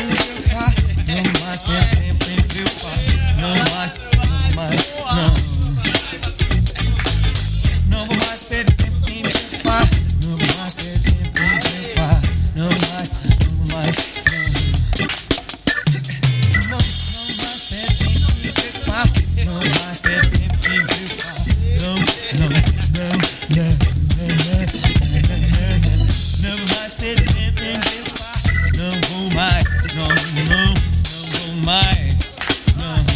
me preocupar. Não mais perder tempo em preocupar. Não mais, não. Não vou mais perder tempo em preocupar. Não vou mais perder tempo em preocupar. Não mais, não mais, não. Não mais perder tempo em preocupar. Não mais perder tempo em preocupar. Não. Não vou mais perder tempo em preocupar. Não vou mais, não vou mais, não.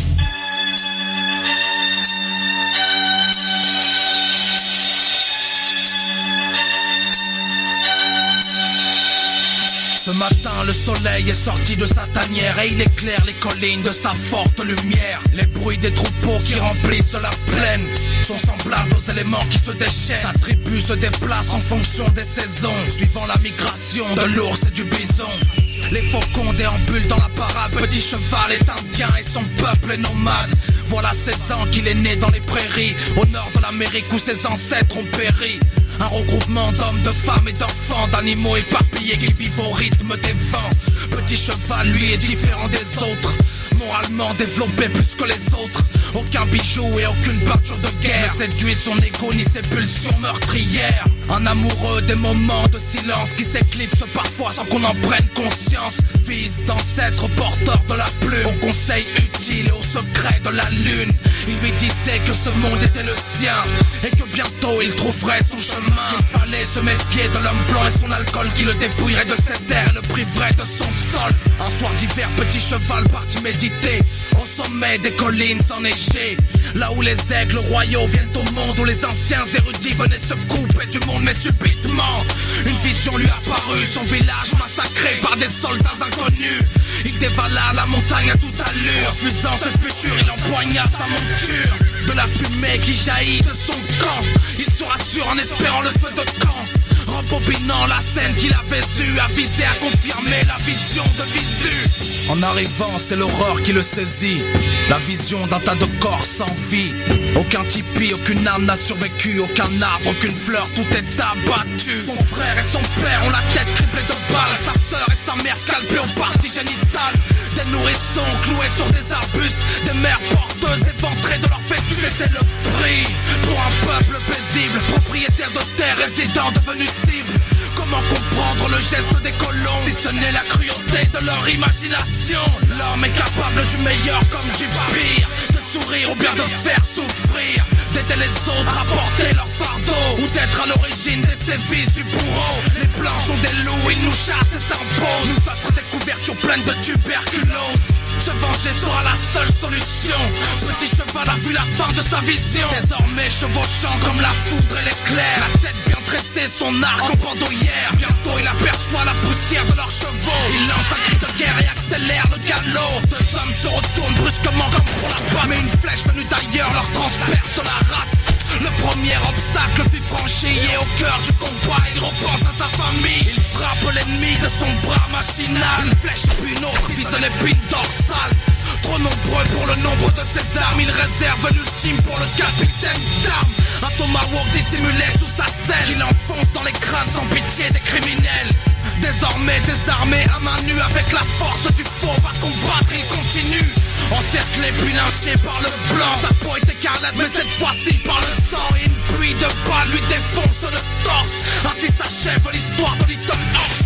Ce matin, le soleil est sorti de sa tanière et il éclaire les collines de sa forte lumière. Les bruits des troupeaux qui remplissent la plaine sont semblables aux éléments qui se déchaînent. Sa tribu se déplace en fonction des saisons, suivant la migration de l'ours et du bison. Les faucons déambulent dans la parade. Petit cheval est indien et son peuple est nomade. Voilà 16 ans qu'il est né dans les prairies, au nord de l'Amérique où ses ancêtres ont péri. Un regroupement d'hommes, de femmes et d'enfants, d'animaux éparpillés qui vivent au rythme des vents. Petit cheval, lui, est différent des autres, moralement développé plus que les autres. Aucun bijou et aucune peinture de guerre ne séduit son ego ni ses pulsions meurtrières. Un amoureux des moments de silence qui s'éclipsent parfois sans qu'on en prenne conscience. Fils, ancêtre, porteur de la plume, aux conseils utiles et aux secrets de la lune. Il lui disait que ce monde était le sien et que bientôt il trouverait son chemin. Qu'il fallait se méfier de l'homme blanc et son alcool qui le dépouillerait de ses terres et le priverait de son sol. Un soir d'hiver, petit cheval partit méditer au sommet des collines enneigées, là où les aigles royaux viennent au monde, où les anciens érudits venaient se couper du monde. Mais subitement, une vision lui apparut, son village massacré par des soldats inconnus. Il dévala la montagne à toute allure, refusant ce futur, il empoigna sa monture. De la fumée qui jaillit de son camp, il se rassure en espérant le feu de camp. Rembobinant la scène qu'il avait eue, avisé à confirmer la vision de Visu. En arrivant, c'est l'horreur qui le saisit, la vision d'un tas de corps sans vie. Aucun tipi, aucune âme n'a survécu, aucun arbre, aucune fleur, tout est abattu. Son frère et son père ont la tête criblée de balles, sa sœur et sa mère scalpées aux parties génitales. Des nourrissons cloués sur des arbustes, des mères porteuses éventrées de leur fœtus. C'est le prix pour un peuple paisible, propriétaire de terre, résident devenu cible. Comment comprendre le geste des colons, si ce n'est la cruauté de leur imagination? L'homme est capable du meilleur comme du pire, de sourire ou bien de faire souffrir, d'aider les autres à porter leur fardeau, ou d'être à l'origine des sévices du bourreau. Les blancs sont des loups, ils nous chassent et s'imposent, nous offrent des couvertures pleines de tuberculose. Se venger sera la seule solution. Petit cheval a vu la fin de sa vision, désormais chevauchant comme la foudre et l'éclair, la tête bien tressée, son arc en bandoulière. Bientôt il aperçoit la poussière de leurs chevaux, il lance un cri de guerre et accélère le galop. Deux hommes se retournent brusquement comme pour la batte, mais une flèche venue d'ailleurs leur transperce la rate. Le premier obstacle fut franchi et au cœur du combat il repense à sa famille. Il frappe l'ennemi de son bras machinal, une flèche puis une autre vise l'épine dorsale. Trop nombreux pour le nombre de ses armes, il réserve l'ultime pour le capitaine d'armes. Un tomahawk dissimulé sous sa selle, qu'il enfonce dans les crânes sans pitié des criminels. Désormais désarmé à main nue, avec la force du faux va combattre, il continue. Encerclé puis lynché par le blanc, sa peau est écarlate mais cette fois-ci par le sang. Et une pluie de balles lui défonce le torse, ainsi s'achève l'histoire de Little Horse.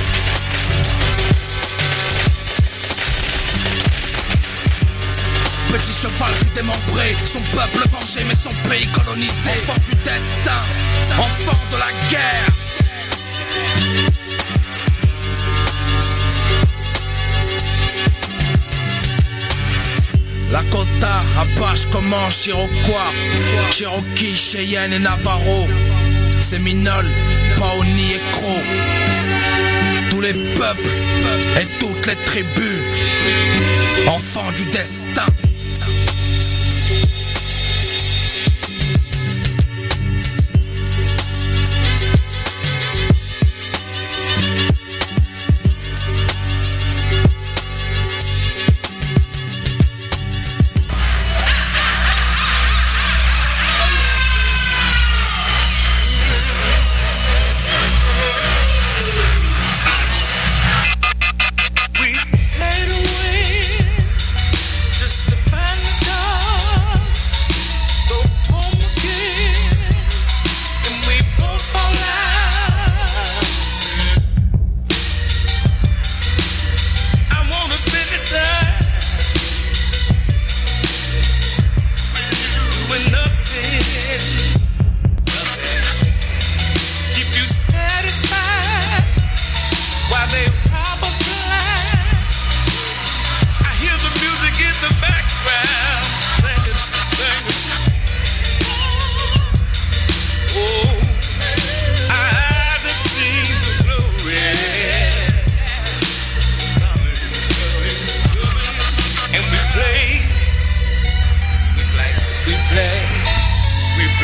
Petit cheval fut démembré, son peuple vengé mais son pays colonisé. Enfant du destin, enfant de la guerre. Lakota, Apache, Comanche, Iroquois, Cherokee, Cheyenne et Navarro, Séminole, Paoni et Crow. Tous les peuples et toutes les tribus, enfants du destin.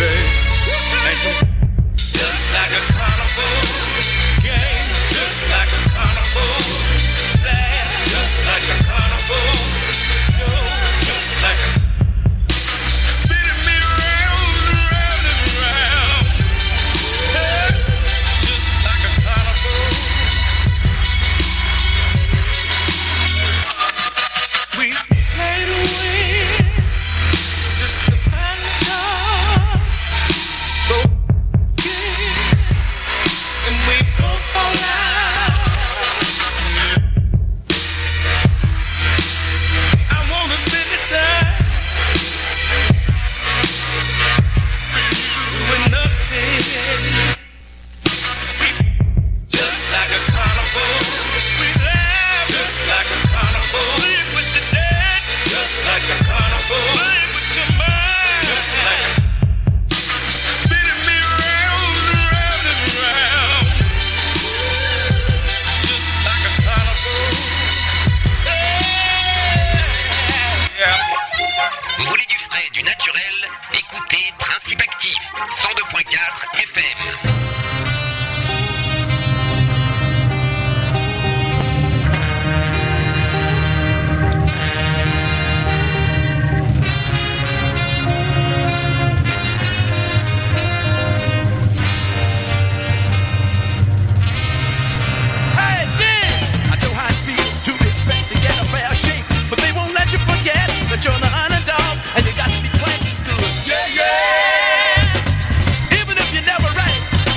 Even if you never write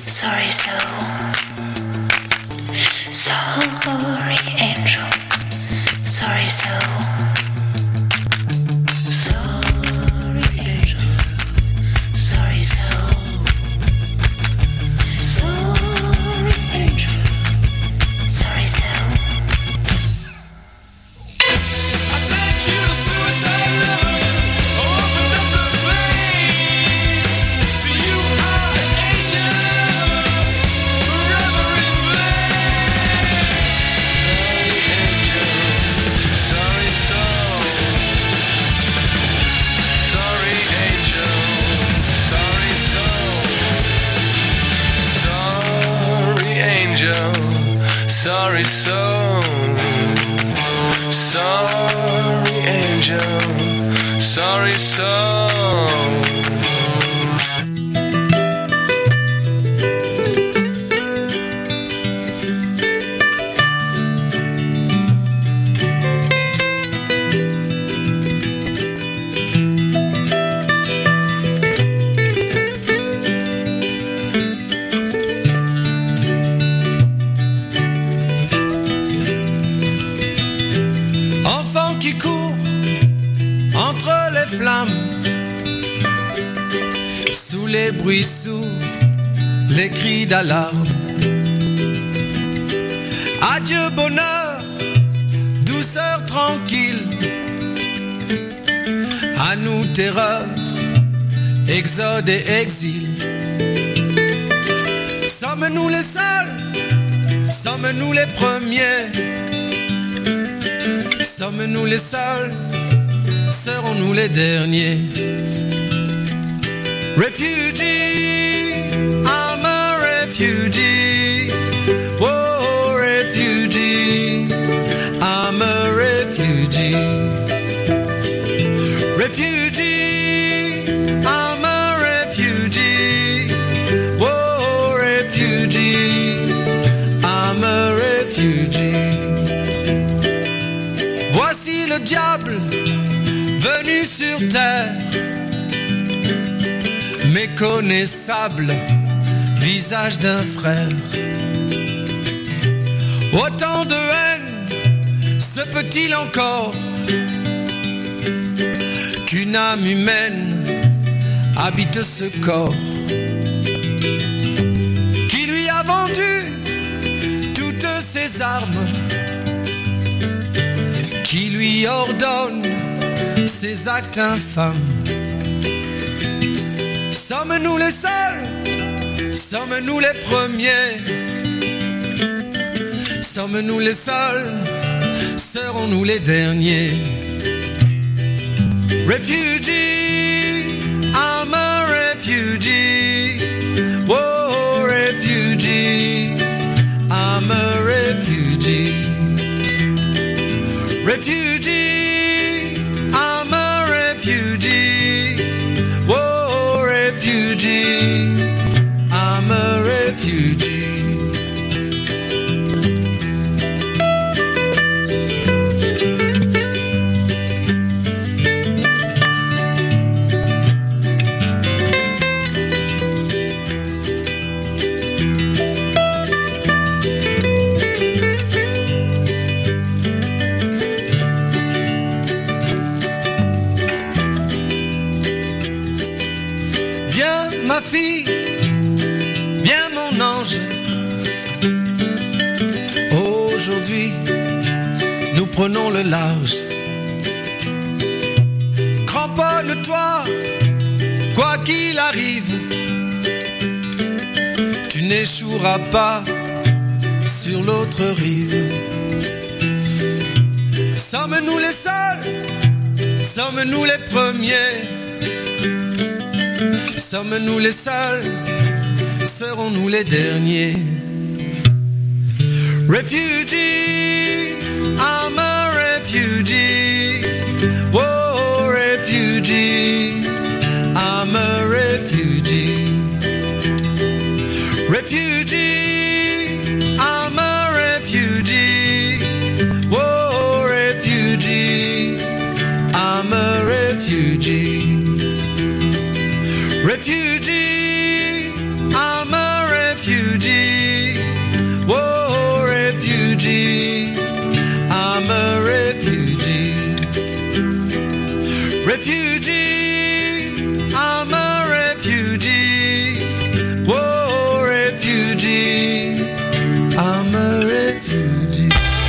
Sorry, sorry, angel. Sorry, sorry, angel. Sorry, sorry, angel. Sorry, I sent you a suicide note, opened up the vein. So you are an angel, forever in vain. Sorry, angel. Sorry, angel. Sorry, angel. Sorry, Enfant qui court entre les flammes, sous les bruits sourds, les cris d'alarme. Adieu bonheur, douceur tranquille. À nous terreur, exode et exil. Sommes-nous les seuls? Sommes-nous les premiers? Sommes-nous les seuls? Serons-nous les derniers? Refugee, I'm a refugee. Whoa, refugee, I'm a refugee. Refugee, I'm a refugee. Whoa, refugee, I'm a refugee. Voici le diable venu sur terre, méconnaissable, visage d'un frère. Autant de haine se peut-il encore qu'une âme humaine habite ce corps? Qui lui a vendu toutes ses armes? Qui lui ordonne ces actes infâmes? Sommes-nous les seuls? Sommes-nous les premiers? Sommes-nous les seuls? Serons-nous les derniers? Refugee, I'm a refugee. Whoa, refugee, I'm a refugee. Refugee, I'm a refugee. Whoa, refugee, I'm a refugee. Ma fille, viens mon ange. Aujourd'hui, nous prenons le large. Cramponne-toi, quoi qu'il arrive. Tu n'échoueras pas sur l'autre rive. Sommes-nous les seuls? Sommes-nous les premiers? Sommes-nous les seuls? Serons-nous les derniers? Refugee, I'm a refugee. Whoa, refugee, I'm a refugee. Refugee, I'm a refugee. Whoa, refugee, I'm a refugee. Refugee, I'm a refugee. refugee. I'm a refugee.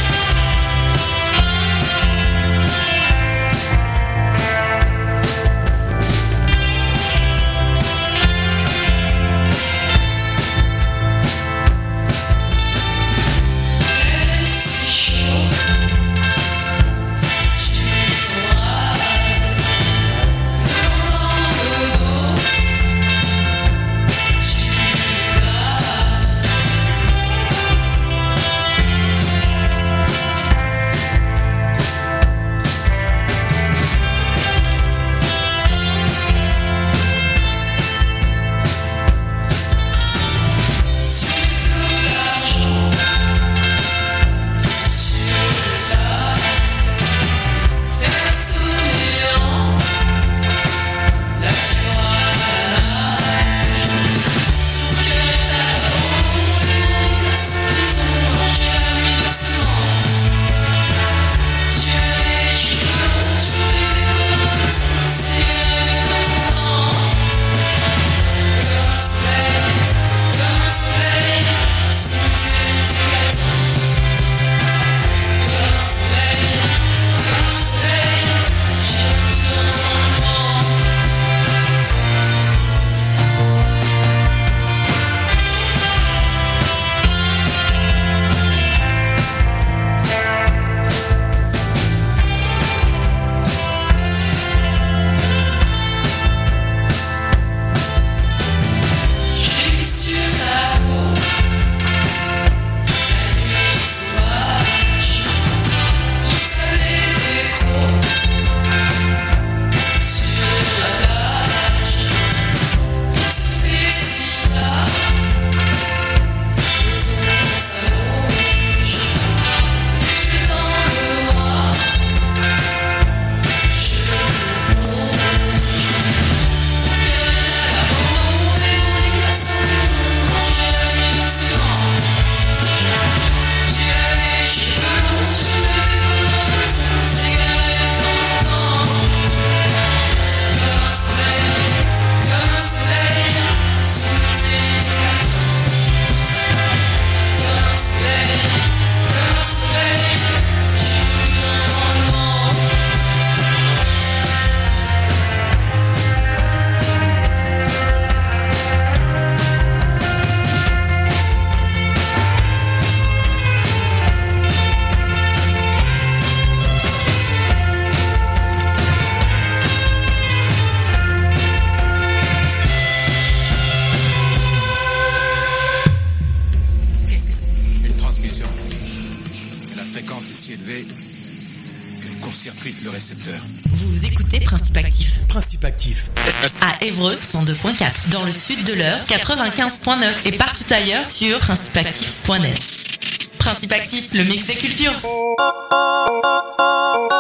Vous écoutez Principe Actif. Principe Actif. À Évreux, 102.4. Dans le sud de l'Eure, 95.9. Et partout ailleurs sur principeactif.net. Principe Actif, le mix des cultures.